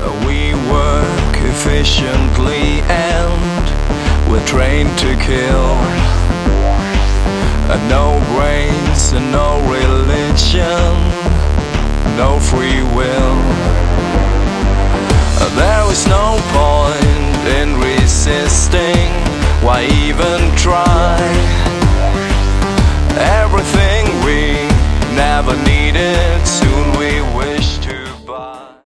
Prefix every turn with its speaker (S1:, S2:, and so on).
S1: We work efficiently and we're trained to kill. No brains, no religion, no free will. There is no point in resisting. Why even